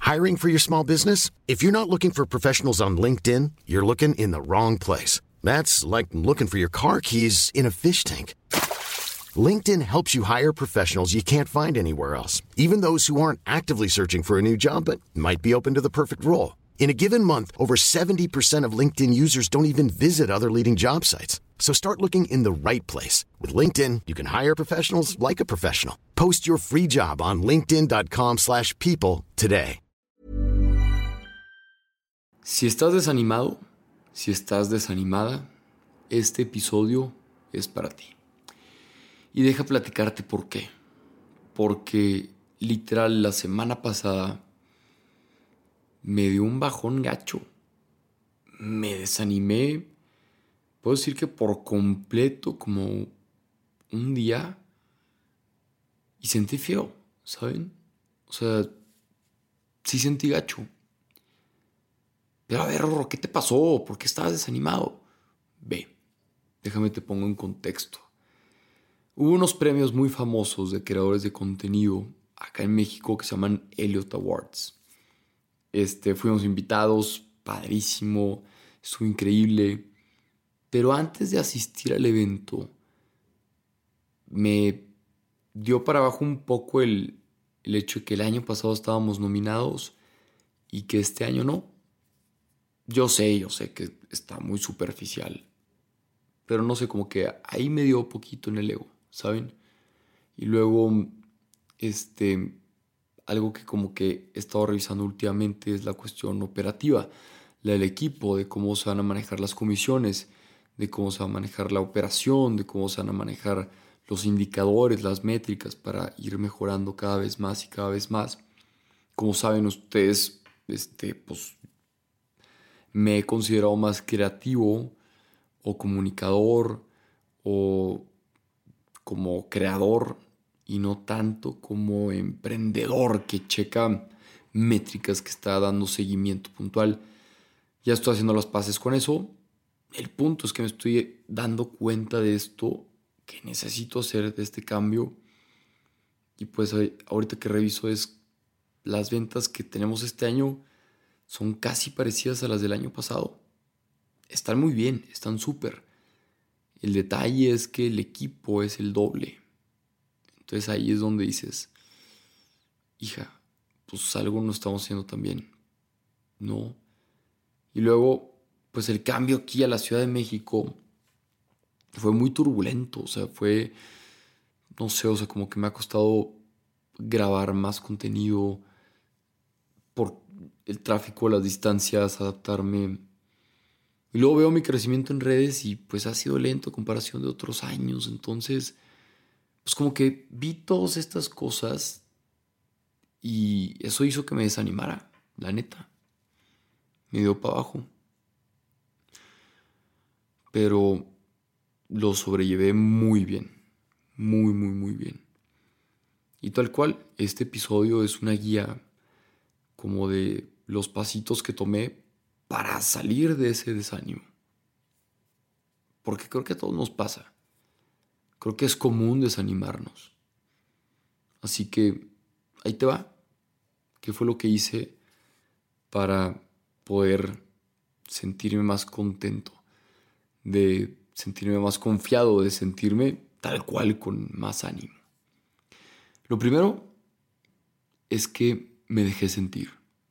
Hiring for your small business? If you're not looking for professionals on LinkedIn, you're looking in the wrong place. That's like looking for your car keys in a fish tank. LinkedIn helps you hire professionals you can't find anywhere else, even those who aren't actively searching for a new job but might be open to the perfect role. In a given month, over 70% of LinkedIn users don't even visit other leading job sites. So start looking in the right place. With LinkedIn, you can hire professionals like a professional. Post your free job on linkedin.com/people today. Si estás desanimado, si estás desanimada, este episodio es para ti. Y deja platicarte por qué. Porque literal la semana pasada me dio un bajón gacho. Me desanimé, puedo decir que por completo, como un día, y sentí feo, ¿saben? O sea, sí sentí gacho. Pero a ver, Rorro, ¿qué te pasó? ¿Por qué estabas desanimado? Ve, déjame te pongo en contexto. Hubo unos premios muy famosos de creadores de contenido acá en México que se llaman Elliott Awards. Fuimos invitados, padrísimo, estuvo increíble. Pero antes de asistir al evento, me dio para abajo un poco el hecho de que el año pasado estábamos nominados y que este año no. Yo sé que está muy superficial, pero no sé, como que ahí me dio poquito en el ego, ¿saben? Y luego, algo que como que he estado revisando últimamente es la cuestión operativa, la del equipo, de cómo se van a manejar las comisiones, de cómo se va a manejar la operación, de cómo se van a manejar los indicadores, las métricas para ir mejorando cada vez más y cada vez más. Como saben ustedes, pues me he considerado más creativo o comunicador o como creador y no tanto como emprendedor que checa métricas, que está dando seguimiento puntual. Ya estoy haciendo las paces con eso. El punto es que me estoy dando cuenta de esto, que necesito hacer de este cambio. Y pues ahorita que reviso es las ventas que tenemos este año son casi parecidas a las del año pasado. Están muy bien, están súper. El detalle es que el equipo es el doble. Entonces ahí es donde dices, hija, pues algo no estamos haciendo tan bien. No. Y luego, pues el cambio aquí a la Ciudad de México fue muy turbulento. O sea, no sé, o sea, como que me ha costado grabar más contenido por el tráfico, las distancias, adaptarme. Y luego veo mi crecimiento en redes y pues ha sido lento a comparación de otros años. Entonces, pues como que vi todas estas cosas y eso hizo que me desanimara, la neta. Me dio para abajo. Pero lo sobrellevé muy bien. Muy, muy, muy bien. Y tal cual, este episodio es una guía como de los pasitos que tomé para salir de ese desánimo. Porque creo que a todos nos pasa. Creo que es común desanimarnos. Así que ahí te va. ¿Qué fue lo que hice para poder sentirme más contento? De sentirme más confiado, de sentirme tal cual con más ánimo. Lo primero es que me dejé sentir.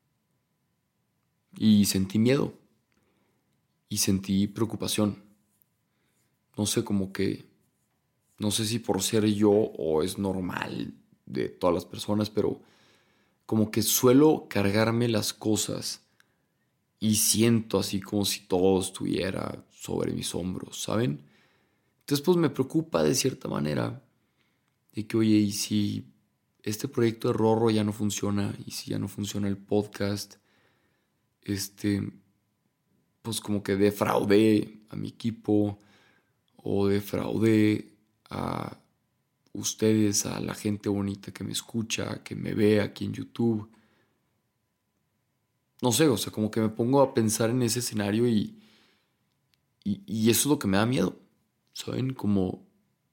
Y sentí miedo. Y sentí preocupación. No sé, como que no sé si por ser yo o es normal de todas las personas, pero como que suelo cargarme las cosas y siento así como si todo estuviera sobre mis hombros, ¿saben? Entonces pues me preocupa de cierta manera de que, oye, ¿y si este proyecto de Rorro ya no funciona? ¿Y si ya no funciona el podcast? Pues como que defraudé a mi equipo o defraudé a ustedes, a la gente bonita que me escucha, que me ve aquí en YouTube. No sé, o sea, como que me pongo a pensar en ese escenario y eso es lo que me da miedo, ¿saben?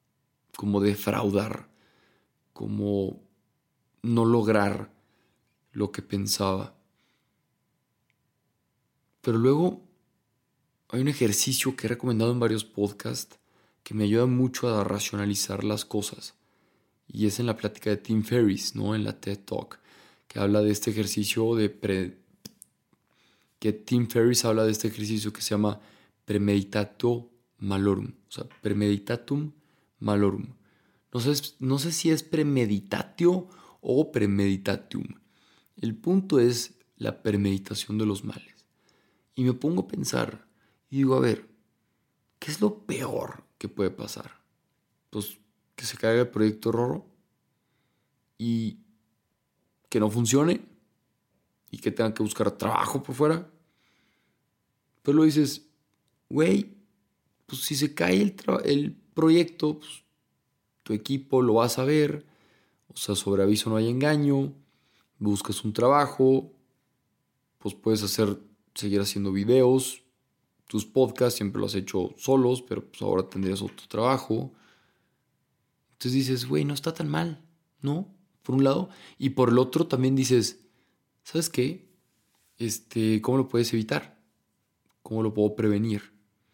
Como defraudar, como no lograr lo que pensaba. Pero luego hay un ejercicio que he recomendado en varios podcasts que me ayuda mucho a racionalizar las cosas. Y es en la plática de Tim Ferriss, ¿no? En la TED Talk, que habla de este ejercicio que Tim Ferriss habla de este ejercicio que se llama premeditatio malorum. O sea, premeditatum malorum. No sé si es premeditatio o premeditatium. El punto es la premeditación de los males. Y me pongo a pensar y digo, a ver, ¿qué es lo peor que puede pasar? Pues que se caiga el proyecto Rorro y que no funcione y que tengan que buscar trabajo por fuera. Pero lo dices, güey, pues si se cae el proyecto, pues tu equipo lo va a saber. O sea, sobre aviso no hay engaño. Buscas un trabajo, pues puedes seguir haciendo videos. Tus podcasts siempre los has hecho solos, pero pues ahora tendrías otro trabajo. Entonces dices, güey, no está tan mal, ¿no? Por un lado. Y por el otro también dices, ¿sabes qué? ¿Cómo lo puedes evitar? ¿Cómo lo puedo prevenir?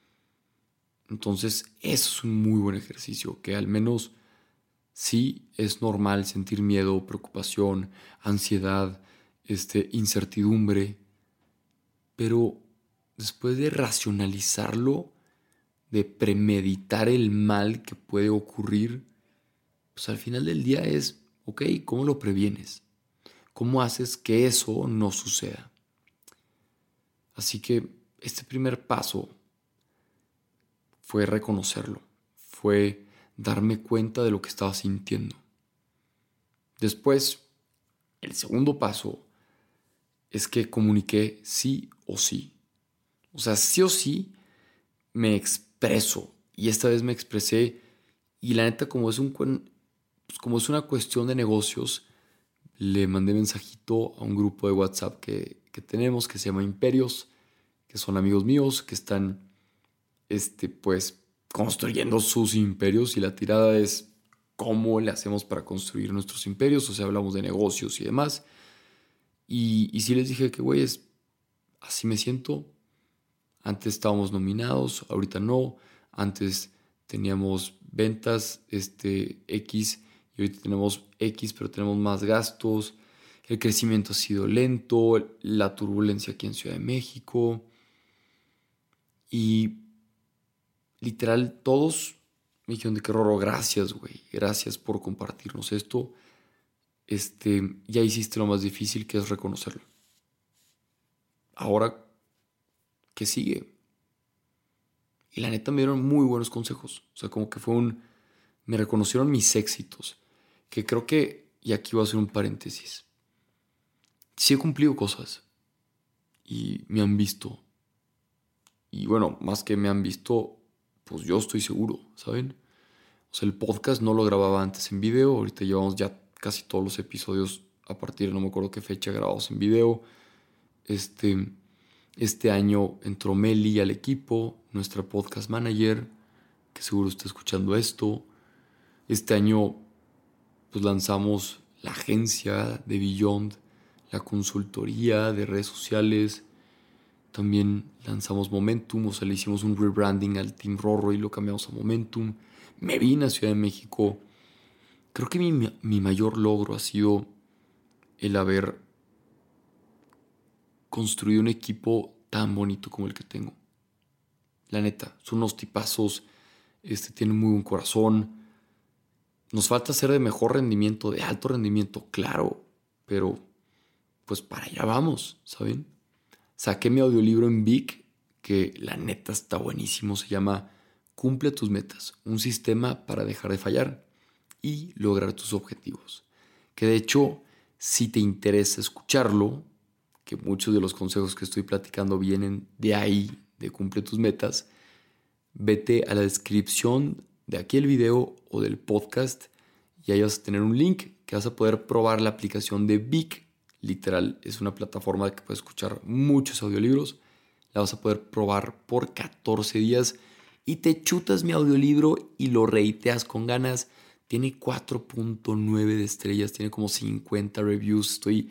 Entonces, eso es un muy buen ejercicio, que al menos sí es normal sentir miedo, preocupación, ansiedad, incertidumbre, pero después de racionalizarlo, de premeditar el mal que puede ocurrir, pues al final del día es, ok, ¿cómo lo previenes? ¿Cómo haces que eso no suceda? Así que este primer paso fue reconocerlo, fue darme cuenta de lo que estaba sintiendo. Después, el segundo paso es que comuniqué sí o sí. O sea, sí o sí me expreso. Y esta vez me expresé y la neta, como es una cuestión de negocios, le mandé mensajito a un grupo de WhatsApp que tenemos que se llama Imperios, que son amigos míos que están pues construyendo sus imperios y la tirada es cómo le hacemos para construir nuestros imperios, o sea, hablamos de negocios y demás. Y sí les dije que, güey, así me siento. Antes estábamos nominados, ahorita no. Antes teníamos ventas X y ahorita tenemos X, pero tenemos más gastos. El crecimiento ha sido lento, la turbulencia aquí en Ciudad de México. Y literal, todos me dijeron de qué Rorro, gracias, güey. Gracias por compartirnos esto. Ya hiciste lo más difícil, que es reconocerlo. Ahora, ¿qué sigue? Y la neta me dieron muy buenos consejos. O sea, como que me reconocieron mis éxitos. Que creo que, y aquí voy a hacer un paréntesis. Sí he cumplido cosas. Y me han visto. Y bueno, más que me han visto, pues yo estoy seguro, ¿saben? O sea, el podcast no lo grababa antes en video. Ahorita llevamos ya casi todos los episodios a partir de no me acuerdo qué fecha grabados en video. Este año entró Meli al equipo, nuestra podcast manager, que seguro está escuchando esto. Este año pues lanzamos la agencia de Beyond, la consultoría de redes sociales. También lanzamos Momentum, o sea, le hicimos un rebranding al Team Rorro y lo cambiamos a Momentum. Me vine a Ciudad de México. Creo que mi mayor logro ha sido el haber construido un equipo tan bonito como el que tengo. La neta, son unos tipazos, tienen muy buen corazón. Nos falta ser de mejor rendimiento, de alto rendimiento, claro, pero pues para allá vamos, ¿saben? Saqué mi audiolibro en Vic, que la neta está buenísimo, se llama Cumple tus metas, un sistema para dejar de fallar y lograr tus objetivos. Que de hecho, si te interesa escucharlo, que muchos de los consejos que estoy platicando vienen de ahí, de Cumple tus metas, vete a la descripción de aquí el video o del podcast y ahí vas a tener un link que vas a poder probar la aplicación de Vic. Literal, es una plataforma que puedes escuchar muchos audiolibros. La vas a poder probar por 14 días y te chutas mi audiolibro y lo reiteas con ganas. Tiene 4.9 de estrellas, tiene como 50 reviews. Estoy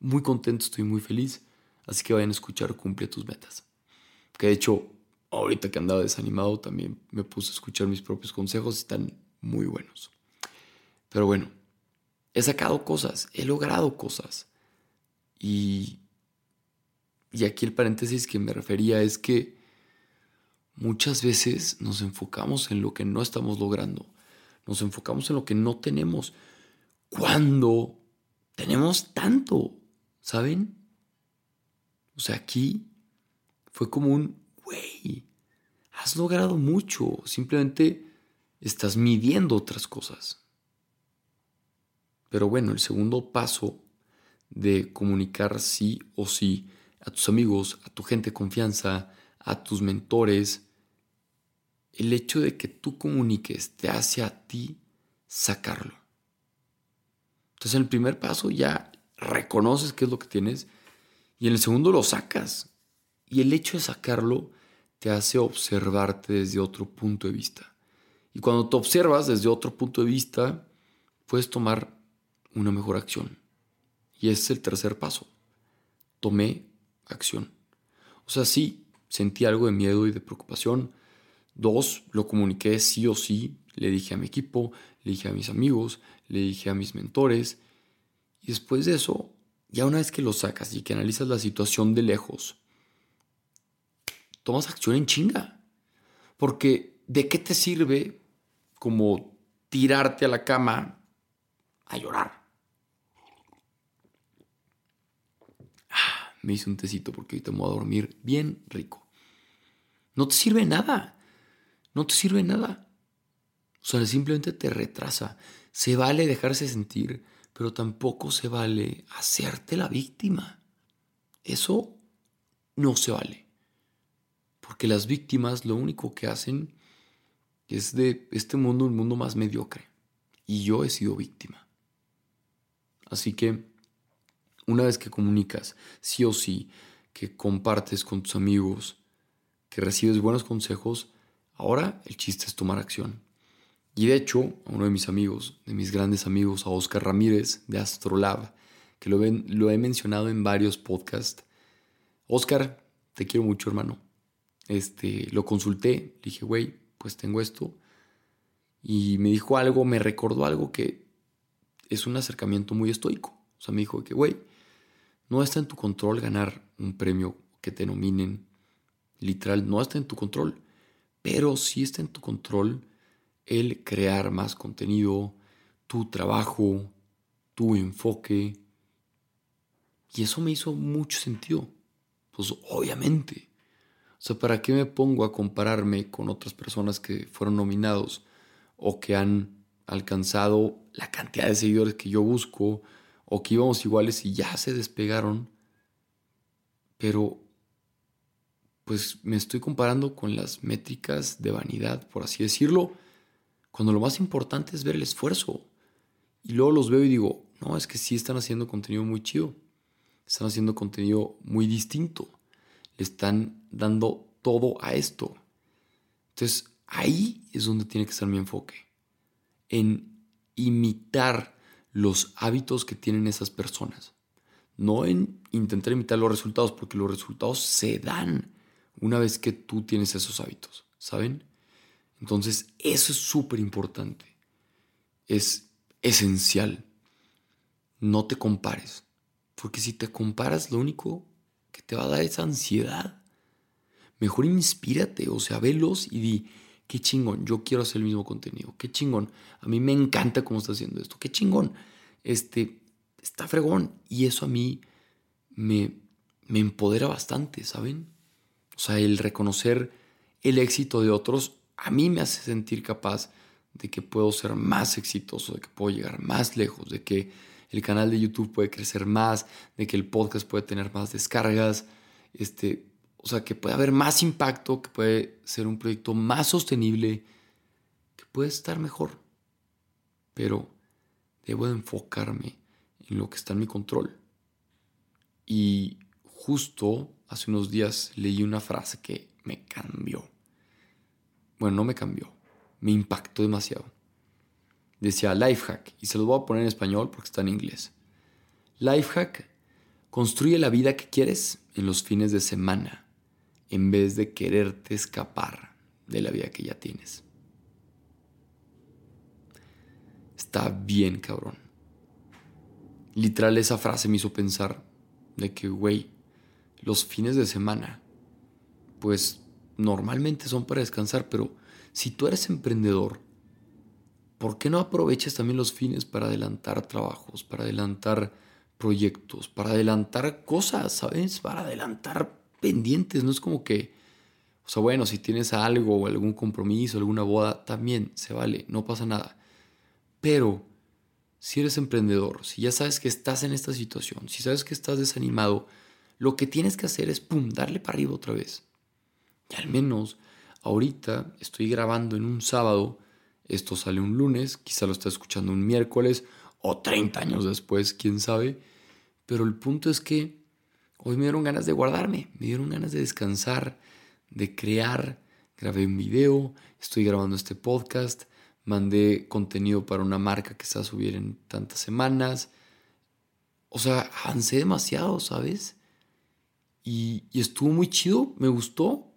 muy contento, estoy muy feliz. Así que vayan a escuchar Cumple tus metas. Que de hecho, ahorita que andaba desanimado, también me puse a escuchar mis propios consejos y están muy buenos. Pero bueno, he sacado cosas, he logrado cosas. Y aquí el paréntesis que me refería es que muchas veces nos enfocamos en lo que no estamos logrando. Nos enfocamos en lo que no tenemos. Cuando tenemos tanto, ¿saben? O sea, aquí fue como güey, has logrado mucho. Simplemente estás midiendo otras cosas. Pero bueno, el segundo paso de comunicar sí o sí a tus amigos, a tu gente de confianza, a tus mentores, el hecho de que tú comuniques te hace a ti sacarlo. Entonces en el primer paso ya reconoces qué es lo que tienes y en el segundo lo sacas. Y el hecho de sacarlo te hace observarte desde otro punto de vista. Y cuando te observas desde otro punto de vista, puedes tomar una mejor acción. Y ese es el tercer paso. Tomé acción. O sea, sí, sentí algo de miedo y de preocupación. 2, lo comuniqué sí o sí. Le dije a mi equipo, le dije a mis amigos, le dije a mis mentores. Y después de eso, ya una vez que lo sacas y que analizas la situación de lejos, tomas acción en chinga. Porque ¿de qué te sirve como tirarte a la cama a llorar? Me hice un tecito porque ahorita me voy a dormir bien rico. No te sirve nada. No te sirve nada. O sea, simplemente te retrasa. Se vale dejarse sentir, pero tampoco se vale hacerte la víctima. Eso no se vale. Porque las víctimas lo único que hacen es de este mundo un mundo más mediocre. Y yo he sido víctima. Así que una vez que comunicas, sí o sí, que compartes con tus amigos, que recibes buenos consejos, ahora el chiste es tomar acción. Y de hecho, a uno de mis amigos, de mis grandes amigos, a Oscar Ramírez de Astrolab, que lo he mencionado en varios podcasts. Oscar, te quiero mucho, hermano. Lo consulté, le dije, güey, pues tengo esto. Y me dijo algo, me recordó algo que es un acercamiento muy estoico. O sea, me dijo que, güey, no está en tu control ganar un premio, que te nominen. Literal, no está en tu control. Pero sí está en tu control el crear más contenido, tu trabajo, tu enfoque. Y eso me hizo mucho sentido. Pues obviamente. O sea, ¿para qué me pongo a compararme con otras personas que fueron nominados o que han alcanzado la cantidad de seguidores que yo busco o que íbamos iguales y ya se despegaron? Pero pues me estoy comparando con las métricas de vanidad, por así decirlo, cuando lo más importante es ver el esfuerzo. Y luego los veo y digo, no, es que sí están haciendo contenido muy chido. Están haciendo contenido muy distinto. Le están dando todo a esto. Entonces, ahí es donde tiene que estar mi enfoque. En imitar los hábitos que tienen esas personas. No en intentar imitar los resultados, porque los resultados se dan una vez que tú tienes esos hábitos, ¿saben? Entonces, eso es súper importante. Es esencial. No te compares. Porque si te comparas, lo único que te va a dar es ansiedad. Mejor inspírate, o sea, velos y di, qué chingón, yo quiero hacer el mismo contenido, qué chingón, a mí me encanta cómo está haciendo esto, qué chingón, está fregón. Y eso a mí me empodera bastante, ¿saben? O sea, el reconocer el éxito de otros a mí me hace sentir capaz de que puedo ser más exitoso, de que puedo llegar más lejos, de que el canal de YouTube puede crecer más, de que el podcast puede tener más descargas, o sea, que puede haber más impacto, que puede ser un proyecto más sostenible, que puede estar mejor. Pero debo de enfocarme en lo que está en mi control. Y justo hace unos días leí una frase que me cambió. Bueno, no me cambió, me impactó demasiado. Decía life hack, y se lo voy a poner en español porque está en inglés. Life hack Construye la vida que quieres en los fines de semana, en vez de quererte escapar de la vida que ya tienes. Está bien, cabrón. Literal, esa frase me hizo pensar de que, güey, los fines de semana, pues normalmente son para descansar, pero si tú eres emprendedor, ¿por qué no aprovechas también los fines para adelantar trabajos, para adelantar proyectos, para adelantar cosas, ¿sabes? Para adelantar pendientes. No es como que, o sea, bueno, si tienes algo o algún compromiso, alguna boda, también se vale, no pasa nada. Pero si eres emprendedor, si ya sabes que estás en esta situación, si sabes que estás desanimado, lo que tienes que hacer es, pum, darle para arriba otra vez. Y al menos ahorita estoy grabando en un sábado, esto sale un lunes, quizá lo estás escuchando un miércoles o 30 años después, quién sabe. Pero el punto es que hoy me dieron ganas de guardarme, me dieron ganas de descansar, de crear. Grabé un video, estoy grabando este podcast, mandé contenido para una marca que se va a subir en tantas semanas. O sea, avancé demasiado, ¿sabes? Y estuvo muy chido, me gustó.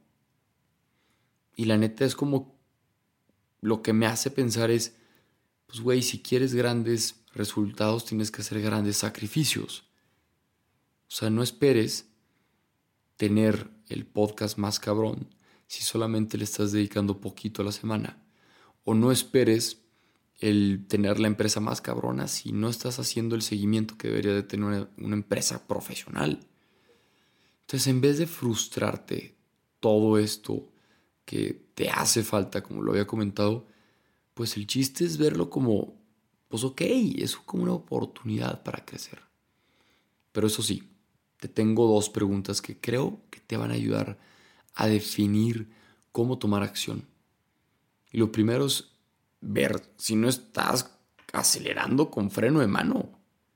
Y la neta es como lo que me hace pensar es, pues güey, si quieres grandes resultados tienes que hacer grandes sacrificios. O sea, no esperes tener el podcast más cabrón si solamente le estás dedicando poquito a la semana. O no esperes el tener la empresa más cabrona si no estás haciendo el seguimiento que debería de tener una empresa profesional. Entonces, en vez de frustrarte todo esto que te hace falta, como lo había comentado, pues el chiste es verlo como, pues ok, es como una oportunidad para crecer. Pero eso sí, te tengo dos preguntas que creo que te van a ayudar a definir cómo tomar acción. Y lo primero es ver si no estás acelerando con freno de mano.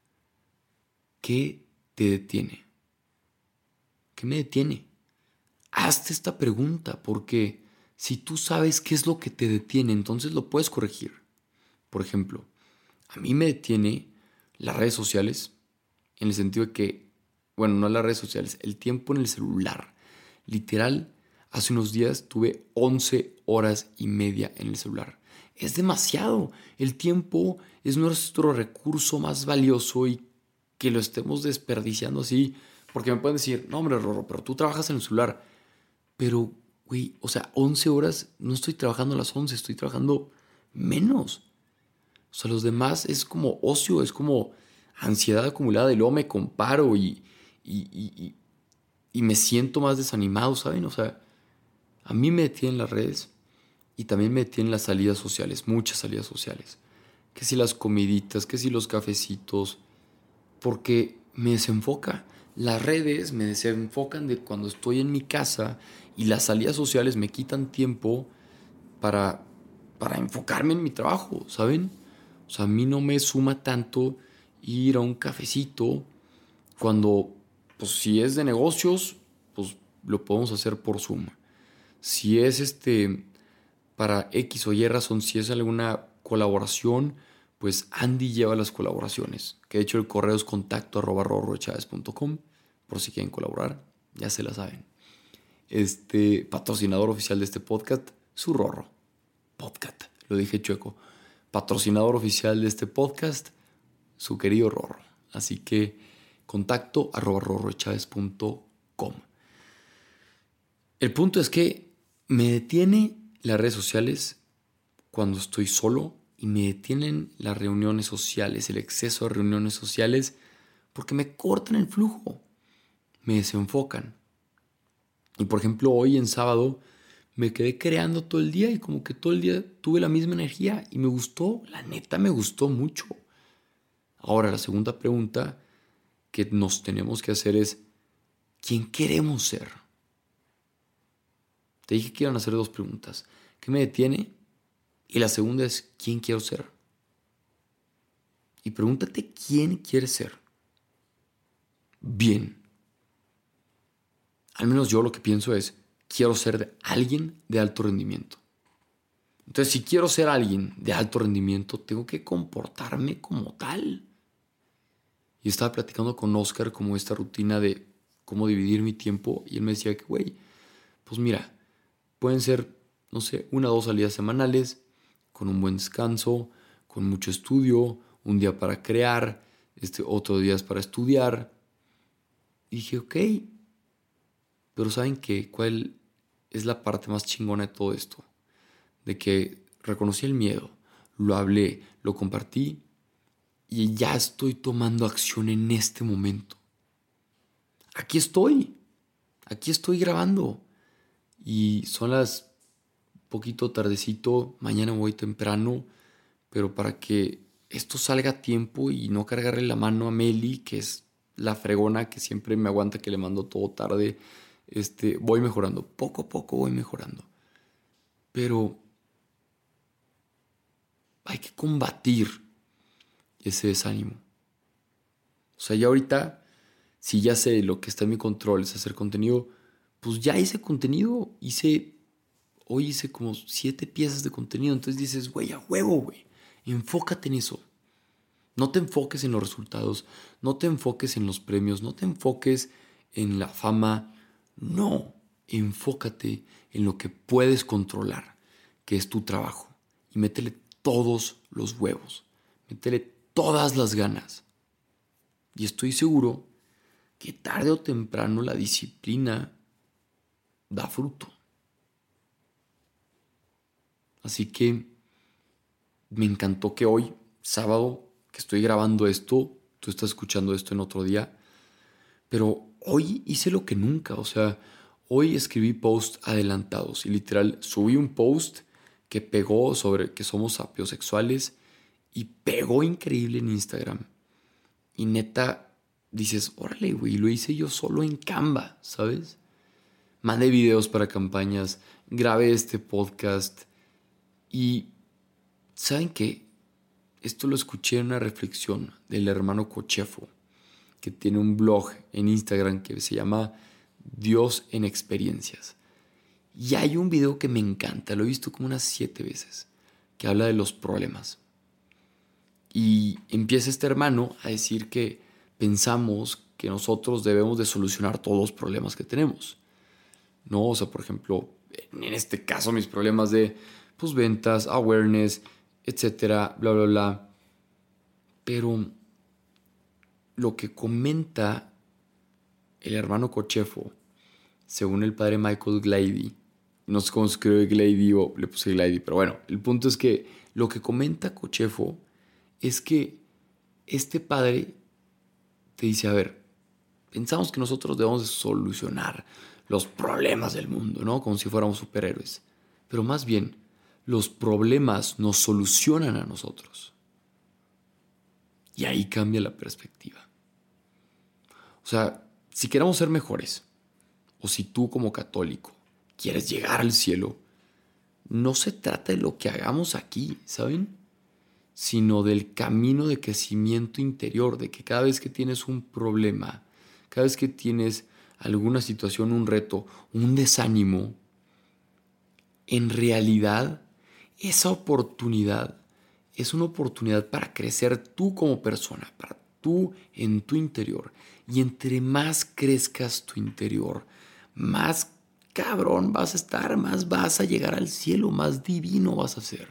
¿Qué te detiene? ¿Qué me detiene? Hazte esta pregunta porque si tú sabes qué es lo que te detiene, entonces lo puedes corregir. Por ejemplo, a mí me detiene las redes sociales en el sentido de que, bueno, no las redes sociales, el tiempo en el celular. Literal, hace unos días tuve 11 horas y media en el celular. Es demasiado. El tiempo es nuestro recurso más valioso y que lo estemos desperdiciando así. Porque me pueden decir, no hombre, Rorro, pero tú trabajas en el celular. Pero, güey, o sea, 11 horas, no estoy trabajando a las 11, estoy trabajando menos. O sea, los demás es como ocio, es como ansiedad acumulada y luego me comparo y, y me siento más desanimado, ¿saben? O sea, a mí me detienen las redes y también me detienen las salidas sociales, muchas salidas sociales. Que si las comiditas, que si los cafecitos, porque me desenfoca. Las redes me desenfocan de cuando estoy en mi casa y las salidas sociales me quitan tiempo para, para enfocarme en mi trabajo, ¿saben? O sea, a mí no me suma tanto ir a un cafecito cuando, pues si es de negocios, pues lo podemos hacer por Zoom. Si es para X o Y razón, si es alguna colaboración, pues Andy lleva las colaboraciones. Que de hecho el correo es contacto@rorrochaves.com por si quieren colaborar, ya se la saben. Patrocinador oficial de este podcast, su Rorro. Podcast, lo dije chueco. Patrocinador oficial de este podcast, su querido Rorro. Así que contacto@rorrochaves.com. El punto es que me detiene las redes sociales cuando estoy solo y me detienen las reuniones sociales, el exceso de reuniones sociales, porque me cortan el flujo, me desenfocan. Y por ejemplo, hoy en sábado me quedé creando todo el día y como que todo el día tuve la misma energía y me gustó, la neta me gustó mucho. Ahora, la segunda pregunta que nos tenemos que hacer es, ¿quién queremos ser? Te dije que iban a hacer dos preguntas. ¿Qué me detiene? Y la segunda es, ¿quién quiero ser? Y pregúntate, ¿quién quieres ser? Bien. Al menos yo lo que pienso es, quiero ser alguien de alto rendimiento. Entonces, si quiero ser alguien de alto rendimiento, tengo que comportarme como tal. Y estaba platicando con Oscar como esta rutina de cómo dividir mi tiempo. Y él me decía que, güey, pues mira, pueden ser, no sé, 1 o 2 salidas semanales, con un buen descanso, con mucho estudio, un día para crear, otro día es para estudiar. Y dije, ok, pero ¿saben qué? ¿Cuál es la parte más chingona de todo esto? De que reconocí el miedo, lo hablé, lo compartí y ya estoy tomando acción en este momento. Aquí estoy grabando y son las poquito tardecito, mañana voy temprano, pero para que esto salga a tiempo y no cargarle la mano a Meli, que es la fregona que siempre me aguanta que le mando todo tarde, voy mejorando, poco a poco voy mejorando. Pero hay que combatir ese desánimo. O sea, ya ahorita, si ya sé lo que está en mi control es hacer contenido, pues ya hice contenido, hoy hice como 7 piezas de contenido, entonces dices, güey, a huevo, güey, enfócate en eso. No te enfoques en los resultados, no te enfoques en los premios, no te enfoques en la fama, no, enfócate en lo que puedes controlar, que es tu trabajo, y métele todos los huevos, métele todas las ganas. Y estoy seguro que tarde o temprano la disciplina da fruto. Así que me encantó que hoy, sábado, que estoy grabando esto, tú estás escuchando esto en otro día, pero hoy hice lo que nunca, o sea, hoy escribí posts adelantados y literal subí un post que pegó sobre que somos sapiosexuales y pegó increíble en Instagram. Y neta, dices, órale, güey, lo hice yo solo en Canva, ¿sabes? Mandé videos para campañas, grabé este podcast y ¿saben qué? Esto lo escuché en una reflexión del hermano Cochefo, que tiene un blog en Instagram que se llama Dios en Experiencias. Y hay un video que me encanta, lo he visto como unas 7 veces, que habla de los problemas. Y empieza este hermano a decir que pensamos que nosotros debemos de solucionar todos los problemas que tenemos. ¿No? O sea, por ejemplo, en este caso mis problemas de pues ventas, awareness, etcétera, bla, bla, bla. Pero lo que comenta el hermano Cochefo, según el padre Michael Glady, no sé cómo se escribe Glady o le puse Glady, pero bueno, el punto es que lo que comenta Cochefo es que este padre te dice, a ver, pensamos que nosotros debemos de solucionar los problemas del mundo, ¿no? Como si fuéramos superhéroes. Pero más bien, los problemas nos solucionan a nosotros. Y ahí cambia la perspectiva. O sea, si queremos ser mejores, o si tú como católico quieres llegar al cielo, no se trata de lo que hagamos aquí, ¿saben? Sino del camino de crecimiento interior, de que cada vez que tienes un problema, cada vez que tienes alguna situación, un reto, un desánimo, en realidad esa oportunidad es una oportunidad para crecer tú como persona, para tú en tu interior. Y entre más crezcas tu interior, más cabrón vas a estar, más vas a llegar al cielo, más divino vas a ser.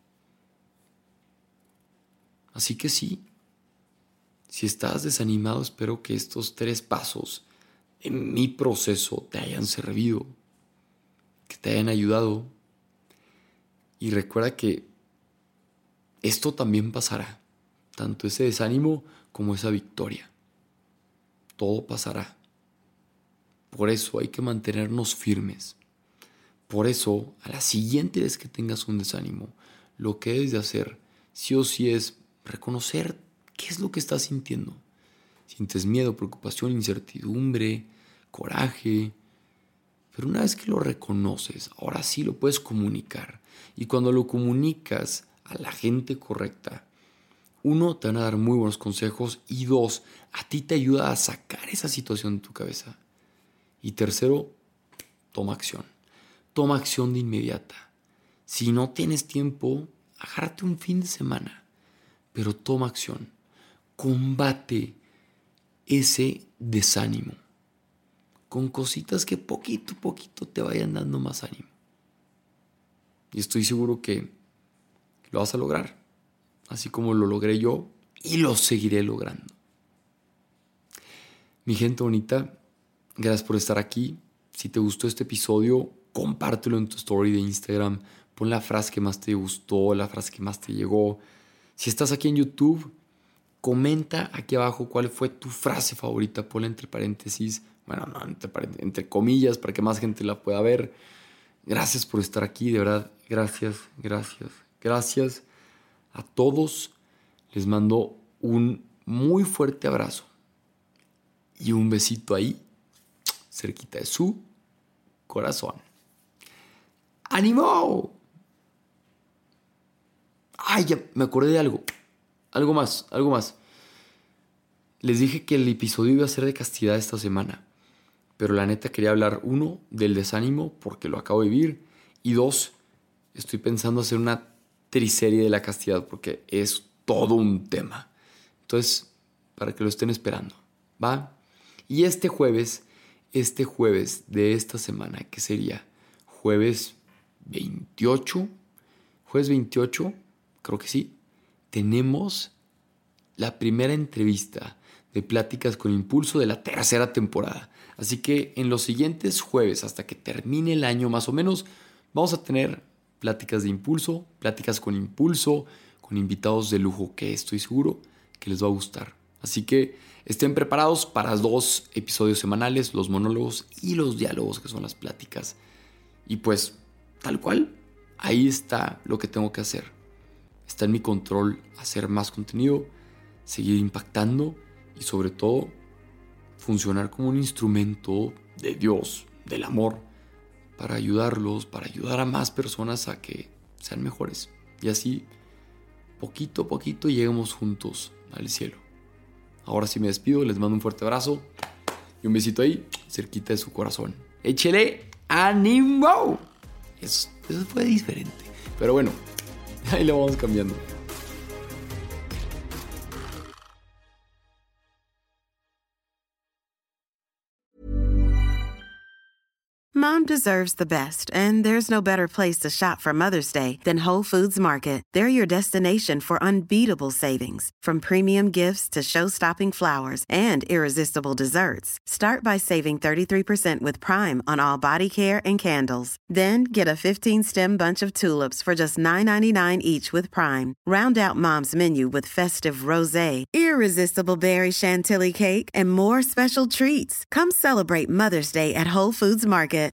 Así que sí, si estás desanimado, espero que estos 3 pasos en mi proceso te hayan servido, que te hayan ayudado. Y recuerda que esto también pasará, tanto ese desánimo como esa victoria. Todo pasará. Por eso hay que mantenernos firmes. Por eso, a la siguiente vez que tengas un desánimo, lo que debes de hacer, sí o sí, es reconocer qué es lo que estás sintiendo. Sientes miedo, preocupación, incertidumbre, coraje. Pero una vez que lo reconoces, ahora sí lo puedes comunicar. Y cuando lo comunicas a la gente correcta, 1, te van a dar muy buenos consejos y 2, a ti te ayuda a sacar esa situación de tu cabeza. Y 3, toma acción. Toma acción de inmediata. Si no tienes tiempo, agárrate un fin de semana, pero toma acción. Combate ese desánimo con cositas que poquito a poquito te vayan dando más ánimo. Y estoy seguro que lo vas a lograr, así como lo logré yo y lo seguiré logrando. Mi gente bonita, gracias por estar aquí. Si te gustó este episodio, compártelo en tu story de Instagram. Pon la frase que más te gustó, la frase que más te llegó. Si estás aquí en YouTube, comenta aquí abajo cuál fue tu frase favorita. Ponla entre paréntesis, bueno, no, entre comillas, para que más gente la pueda ver. Gracias por estar aquí, de verdad. Gracias a todos. Les mando un muy fuerte abrazo y un besito ahí, cerquita de su corazón. ¡Ánimo! ¡Ay, ya me acordé de algo! Algo más. Les dije que el episodio iba a ser de castidad esta semana, pero la neta quería hablar, 1, del desánimo, porque lo acabo de vivir, y 2, estoy pensando hacer una triserie de la castidad, porque es todo un tema. Entonces, para que lo estén esperando, ¿va? Y este jueves de esta semana, que sería jueves 28, creo que sí, tenemos la primera entrevista de Pláticas con Impulso de la 3ª temporada. Así que en los siguientes jueves, hasta que termine el año más o menos, vamos a tener pláticas de impulso, pláticas con impulso, con invitados de lujo que estoy seguro que les va a gustar. Así que estén preparados para 2 episodios semanales, los monólogos y los diálogos, que son las pláticas. Y pues, tal cual, ahí está lo que tengo que hacer. Está en mi control hacer más contenido, seguir impactando y sobre todo funcionar como un instrumento de Dios, del amor, para ayudarlos, para ayudar a más personas a que sean mejores. Y así, poquito a poquito, lleguemos juntos al cielo. Ahora sí me despido, les mando un fuerte abrazo y un besito ahí, cerquita de su corazón. ¡Échele ánimo! Eso fue diferente. Pero bueno, ahí lo vamos cambiando. Mom deserves the best, and there's no better place to shop for Mother's Day than Whole Foods Market. They're your destination for unbeatable savings, from premium gifts to show-stopping flowers and irresistible desserts. Start by saving 33% with Prime on all body care and candles. Then get a 15-stem bunch of tulips for just $9.99 each with Prime. Round out Mom's menu with festive rosé, irresistible berry chantilly cake, and more special treats. Come celebrate Mother's Day at Whole Foods Market.